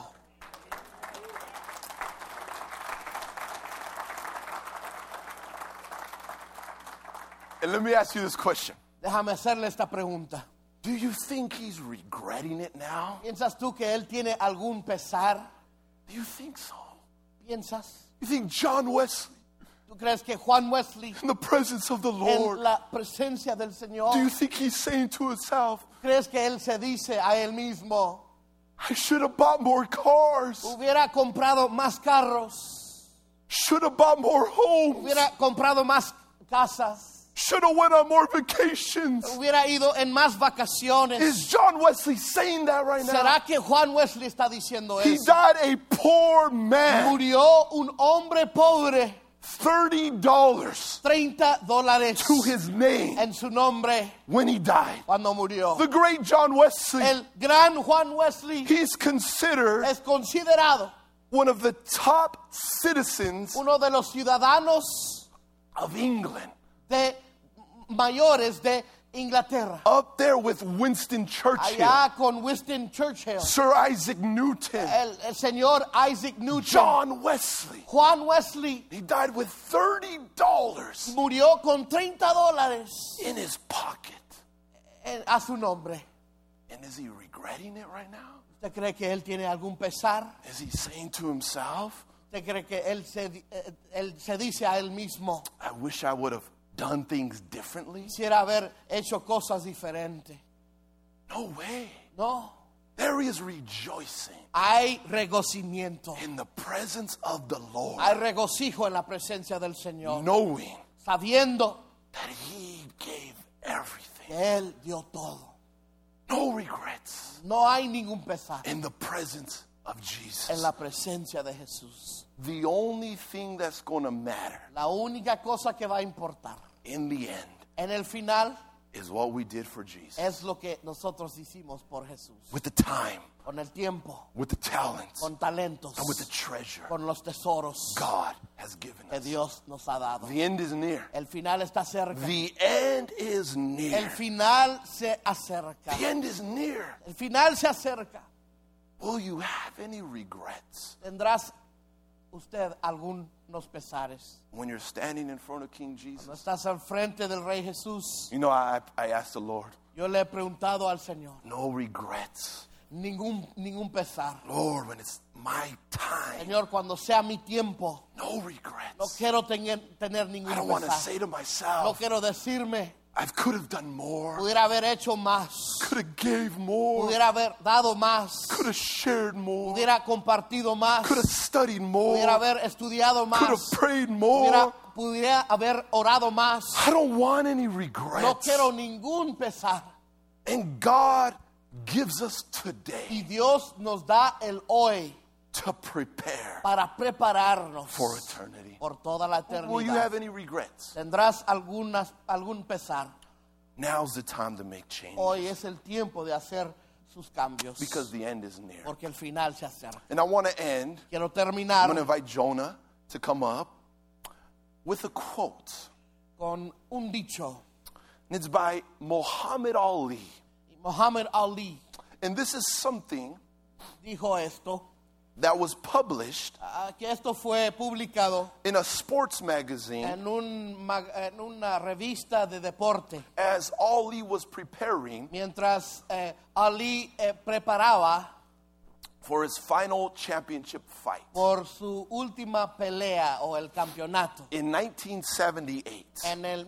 And let me ask you this question. Déjame hacerle esta pregunta. Do you think he's regretting it now? ¿Piensas tú que él tiene algún pesar? Do you think so? ¿Piensas? You think John Wesley, ¿Tú crees que Juan Wesley, in the presence of the Lord, en la presencia del Señor, do you think he's saying to himself, crees que él se dice a él mismo, I should have bought more cars, hubiera comprado más carros, should have bought more homes, hubiera comprado más casas, should have went on more vacations? hubiera ido en más vacaciones? Is John Wesley saying that right now? ¿Será que Juan Wesley está diciendo He eso? died a poor man. Murió un hombre pobre, $30 $30 to his name en su nombre when he died. cuando murió. The great John Wesley, El gran Juan Wesley he's considered es considerado one of the top citizens uno de los ciudadanos of England, mayores de Inglaterra, up there with Winston Churchill, allá con Winston Churchill, Sir Isaac Newton, el señor Isaac Newton. John Wesley. Juan Wesley He died with $30 murió con $30 in his pocket. a su nombre. And is he regretting it right now? ¿Usted cree que él tiene algún pesar? Is he saying to himself, ¿Usted cree que él se dice a él mismo, I wish I would have done things differently? quisiera haber hecho cosas diferentes? No way. No, There is rejoicing hay regocimiento, in the presence of the Lord, hay regocijo en la presencia del Señor, knowing sabiendo that he gave everything. que Él dio todo. No regrets No hay ningún pesar in the presence of en Jesus. la presencia de Jesús. The only thing that's going to matter La única cosa que va a importar in the end en el final is what we did for Jesus. es lo que nosotros hicimos por Jesús. With the time, Con el tiempo, with the talents, con talentos, and with the treasure con los tesoros God has given que us. Dios nos ha dado. The end is near. El final está cerca. The end is El near. final se acerca. The end is near. El final se acerca. Will you have any regrets ¿Tendrás usted algunos pesares? when you're standing in front of King No Jesus? estás al frente del Rey Jesús. You know, I asked the Lord, Yo le he preguntado al Señor, no regrets. ningún pesar. Lord, when it's my time, Señor, cuando sea mi tiempo, no no regrets. quiero tener I ningún don't want to pesar. say to No myself, quiero decirme, I could have done more, pudiera haber hecho más, could have gave more, pudiera haber dado más, could have shared more, pudiera compartido más, could have studied more, pudiera haber estudiado could have más, prayed more. pudiera haber orado más. I don't want any No regrets. quiero ningún pesar. And God gives us today Y Dios nos da el hoy to prepare para prepararnos for eternity. por toda la Will you have eternidad. any regrets? ¿Tendrás algún pesar? Now's the time to make change Hoy es el tiempo de hacer sus cambios, because the end is near. porque el final se acerca. And I want to end. Quiero I'm going to terminar invite Jonah to come up. with a quote. con un dicho. And it's by Muhammad Ali. Muhammad Ali And this is something dijo esto, that was published que esto fue publicado in a sports magazine en una revista de deporte, as Ali was preparing mientras Ali preparaba for his final championship fight por su última pelea o el campeonato in 1978, en el in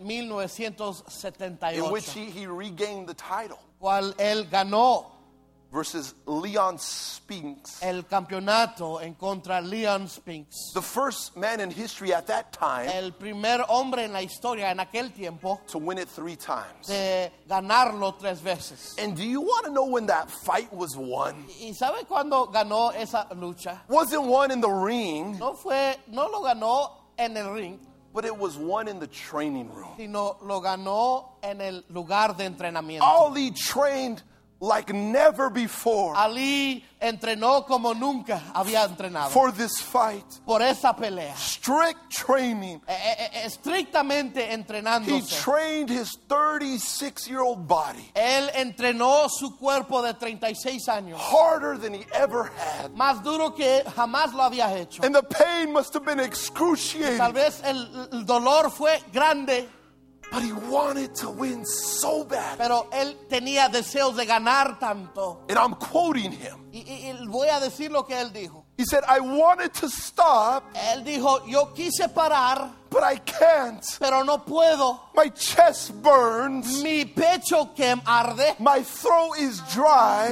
1978, which he regained the title cual él ganó versus Leon Spinks, el campeonato en contra Leon Spinks, the first man in history at that time el primer hombre en la historia en aquel tiempo to win it 3 times. de ganarlo 3 veces. And do you want to know when that fight was won? ¿Y sabe cuándo ganó esa lucha? Wasn't won in the ring, No lo ganó en el ring, but it was won in the training room. sino lo ganó en el lugar de entrenamiento. Ali trained like never before Ali entrenó como nunca había entrenado for this fight. por esa pelea. Strict training. Estrictamente He entrenándose. trained his 36-year-old body Él entrenó su cuerpo de 36 años, harder than he ever had. más duro que jamás lo había hecho. And the pain must have been Tal excruciating. vez el dolor fue grande, But he wanted to win so bad. pero él tenía deseos de ganar tanto. And I'm quoting him. Y voy a decir lo que él dijo. He said, I wanted to stop, Él dijo, yo quise parar, but I can't. pero no puedo. My chest burns. Mi pecho que arde, My throat is dry.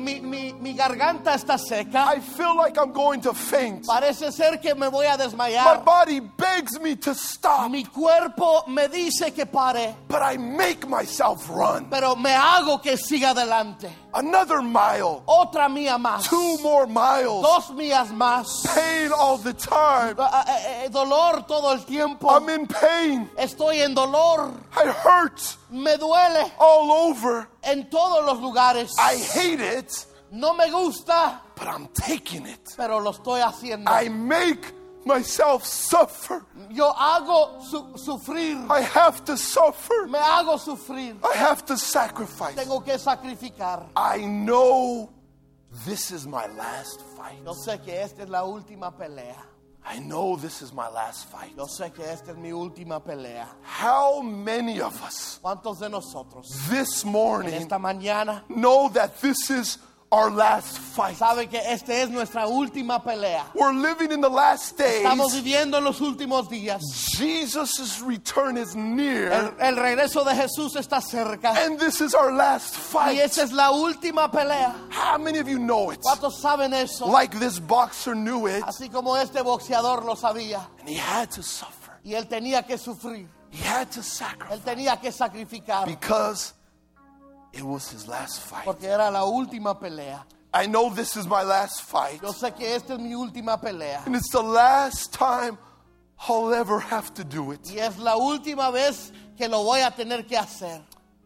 mi garganta está seca. I feel like I'm going to faint. Parece ser que me voy a My desmayar. body begs me to stop, Mi cuerpo me dice que pare, but I make myself run. pero me hago que siga adelante. Another mile, Otra mía más. 2 more miles. 2 millas más. Pain all the time. Dolor todo el tiempo. I'm in pain. Estoy en dolor. I hurt Me duele all over. en todos los lugares. I hate it, No me gusta, but I'm taking it. pero lo estoy haciendo. I make myself suffer. Yo hago sufrir. I have to suffer. Me hago sufrir. I have to sacrifice. Tengo que sacrificar. I know this is my last fight. Yo sé que esta es la última pelea. I know this is my last fight. Yo sé que esta es mi última pelea. How many of us ¿Cuántos de nosotros this en morning esta mañana know that this is our last fight? saben que esta es nuestra última pelea? We're living in the last Estamos days. viviendo en los últimos días. Jesus' return is near, El regreso de Jesús está cerca. and this is our last Y fight. esta es la última pelea. How many of you know it? ¿Cuántos saben eso? Like this boxer knew it, Así como este boxeador lo sabía. and he had to suffer. Y él tenía que sufrir. He had to Él sacrifice tenía que sacrificar. because it was his last fight. Porque era la última pelea. I know this is my last fight, Yo sé que esta es mi última pelea. and it's the last time I'll ever have to do it. Y es la última vez que lo voy a tener que hacer.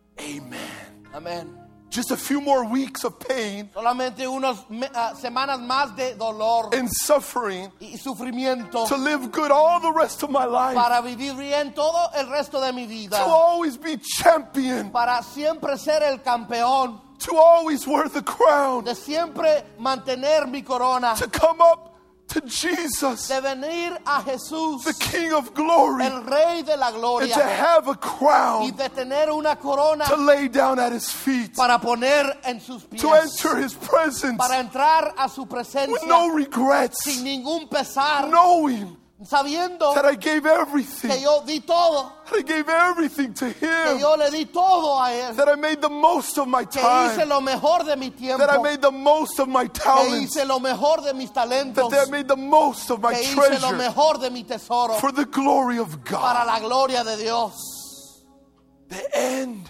Amen. Amén. Just a few more weeks of pain Solamente unas semanas más de dolor and suffering y sufrimiento to live good all the rest of my life, para vivir bien todo el resto de mi to vida. always be champion, Para siempre ser el campeón. to always wear the crown, De siempre mantener mi corona. to come up to Jesus, De venir a Jesús, the King of glory, el Rey de la and to Gloria. have a Y crown de tener una corona to lay down at his feet, para poner en sus pies. to enter his presence Para entrar a su with presencia no regrets, sin ningún pesar. knowing Sabiendo that I gave que everything, yo di todo. that I gave everything to Que him, yo le di todo a él. that I made the most of my Que hice time, lo mejor de mi tiempo. that I made the most of my Que talents, hice lo mejor de mis talentos. that I made the most of my Que hice lo treasure mejor de mi tesoro. for the glory of Para God. la gloria de Dios. The end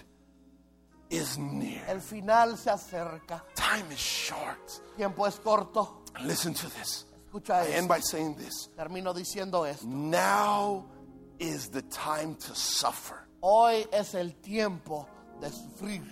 is near. El final se acerca. Time is short. Tiempo es corto. Listen to this. Escucha I end esto. by saying this. Termino diciendo esto. Now is the time to suffer. Hoy es el tiempo de sufrir.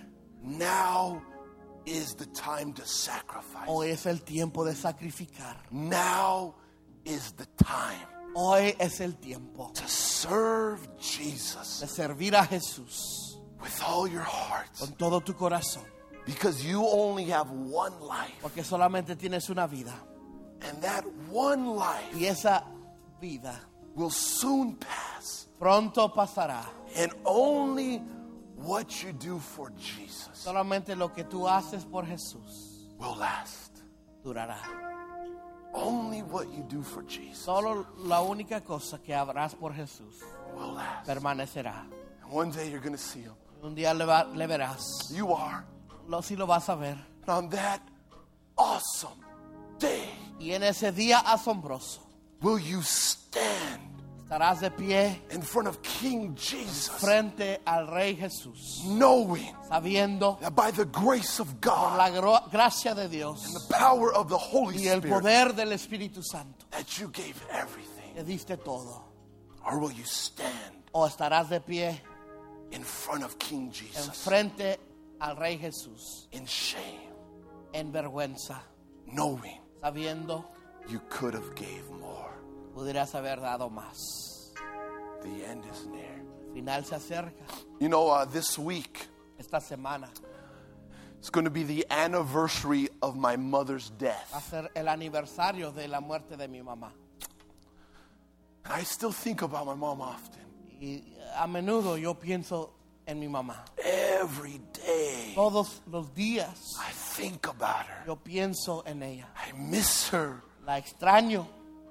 Now is the time to sacrifice. Hoy es el tiempo de sacrificar. Now is the time Hoy es el tiempo to serve Jesus de servir a Jesús with all your heart. con todo tu corazón. Because you only have one life. Porque solamente tienes una vida. And that one life Y esa vida will soon pass. pronto pasará. And only what you do for Jesus Solamente lo que tú haces por Jesús will last. durará. Only what you do for Jesus Solo la única cosa que harás por Jesús will last. permanecerá. And one day you're going to see him. Un día le verás. You are. Sí lo vas a ver. And on that awesome day, Y en ese día asombroso will you stand estarás de pie in front of King Jesus, frente al Rey Jesús, knowing sabiendo that by the grace of por God la gracia de Dios and the power of the Holy y el Spirit poder del Espíritu Santo, that you gave everything. que diste todo. Or will you stand O estarás de pie in front of King en Jesus frente al Rey Jesús in shame, en vergüenza, knowing sabiendo you could have gave more? pudieras haber dado más. The end is near. El final se acerca. You know, this week Esta semana it's going to be the anniversary of my mother's va a death. ser el aniversario de la muerte de mi mamá. And I still think about my mom often. Y a menudo yo pienso en mi mamá. Every day Todos los días I think about her. yo pienso en ella. I miss her La extraño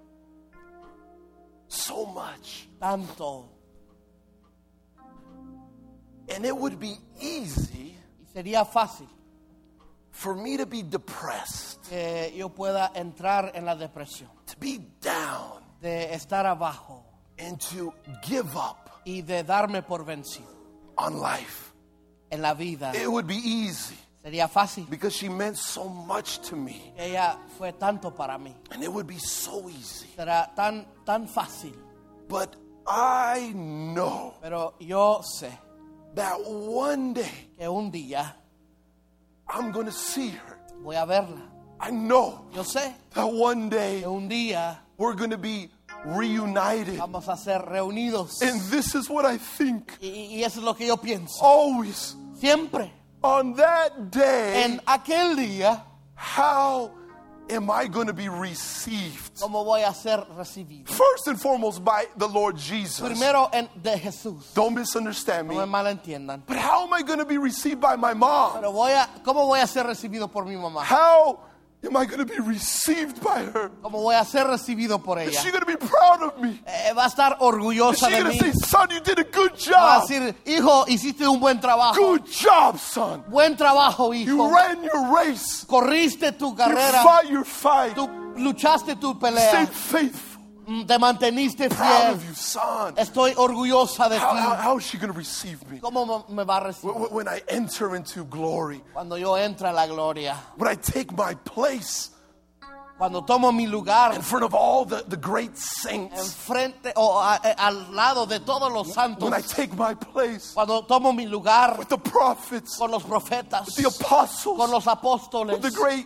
so much. tanto. And it would be easy Y sería fácil for me to be depressed, que yo pueda entrar en la depresión, to be down, de estar abajo and to give up y de darme por vencido on life. en la vida. It would be easy Sería fácil. because she meant so much to me. Ella fue tanto para mí. And it would be so easy. Será tan fácil. But I know Pero yo sé that one day que un día I'm going to see her. voy a verla. I know Yo sé that one day que un día we're going to be reunited. vamos a ser reunidos. And this is what I think. Y eso es lo que yo pienso. Always Siempre. on that day, En aquel día, how am I going to be received? ¿cómo voy a ser recibido? First and foremost by the Lord Jesus. Primero de Jesús. Don't misunderstand No me. me malentiendan. But how am I going to be received by my mom? Pero ¿cómo voy a ser recibido por mi mamá? How am I going to be received by her? ¿Cómo voy a ser recibido por Is ella? she going to be proud of me? Va a estar Is orgullosa she de going mí. to say, son, you did a good Va a job? decir, hijo, hiciste un buen trabajo. Good job, son. Buen trabajo, You hijo. ran your race. Corriste tu You carrera. fought your fight. Tú luchaste tu Stayed pelea. faithful. Te manteniste Proud fiel. of you, son. Estoy orgullosa de ti. How is she going to receive me? ¿Cómo me va a recibir? When I enter into glory, Cuando yo entre a la gloria. when I take my place Cuando tomo mi lugar in front of all the great saints, enfrente o al lado de todos los santos. when I take my place Cuando tomo mi lugar with the prophets, con los profetas, the apostles, con los apóstoles, with the great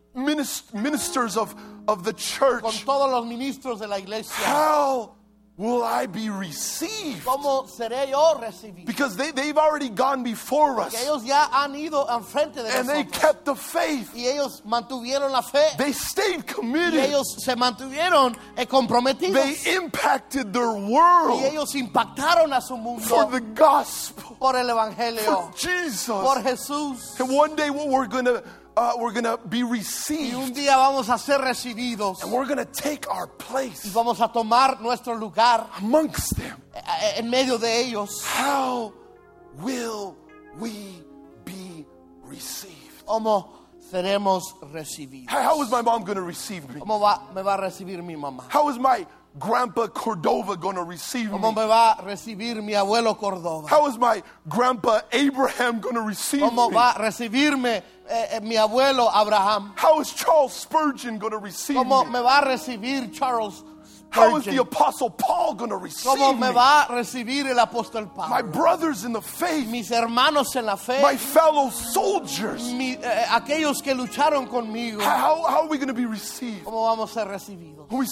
ministers of the church, con todos los ministros de la iglesia. how will I be received? ¿Cómo seré yo recibido? Because they've already gone before Que us ellos ya han ido enfrente de and they nosotros. kept the faith. Y ellos mantuvieron la fe. They stayed Y committed. ellos se mantuvieron comprometidos. They impacted their Y world ellos impactaron a su mundo for the gospel, por el evangelio, for Jesus. por Jesús. And one day we're gonna be Y received, un día vamos a ser recibidos and we're gonna take our y place vamos a tomar nuestro lugar amongst them. en medio de ellos. How will we be received? ¿Cómo seremos recibidos? How is my mom gonna receive me? ¿Cómo me va a recibir mi mamá? How is my grandpa Cordova gonna receive ¿Cómo me? me va a recibir mi abuelo Córdoba? How is my grandpa Abraham gonna receive ¿Cómo me? va a recibirme mi abuelo Abraham? How is Charles Spurgeon gonna receive ¿Cómo me? me va a recibir Charles How is the Spurgeon? apostle Paul gonna receive ¿Cómo me me? va a recibir el apóstol My Pablo? brothers in the faith, Mis hermanos en la fe, my fellow soldiers. aquellos que lucharon conmigo, How are we going to be received? ¿cómo vamos a ser recibidos? When we see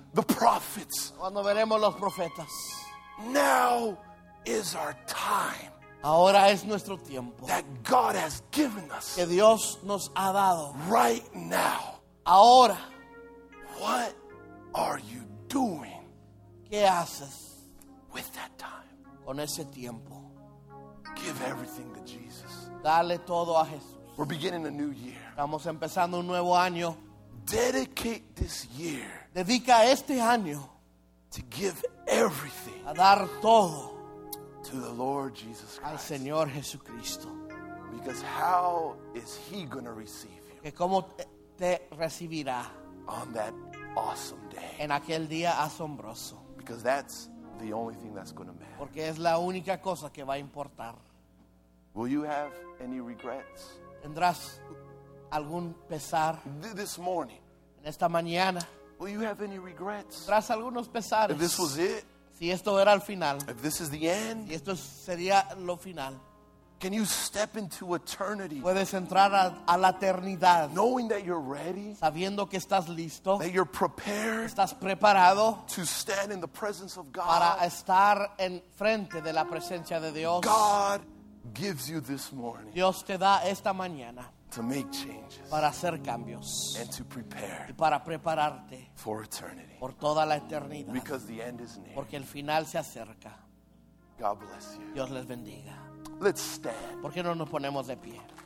the prophets. Cuando veremos los profetas. Now is our time Ahora es nuestro tiempo that God has given us que Dios nos ha dado. right now. Ahora, What are you doing ¿qué haces with that time? con ese tiempo? Give everything to Jesus. Dale todo a Jesús. We're beginning a new year. Estamos empezando un nuevo año. Dedicate this year Dedica este año to give everything a dar todo to the Lord Jesus al Christ. Señor Jesucristo. Because how is he going to receive you Que cómo te recibirá on that awesome day? en aquel día asombroso. Because that's the only thing that's going to matter. Porque es la única cosa que va a importar. Will you have any regrets? ¿Tendrás algún pesar This morning, en esta mañana? will you have any regrets? ¿Tendrás algunos pesares? If this was it, Si esto era el final, if this is the end, si esto sería lo final, can you step into eternity puedes entrar a la eternidad knowing that you're ready, sabiendo que estás listo, that you're prepared estás preparado to stand in the presence of para God? estar en frente de la presencia de Dios? God gives you this morning Dios te da esta mañana to make changes para hacer cambios and to prepare y para prepararte for eternity. por toda la eternidad, Because the end is near. porque el final se acerca. God bless you. Dios les bendiga. Let's stand. ¿Por qué no nos ponemos de pie?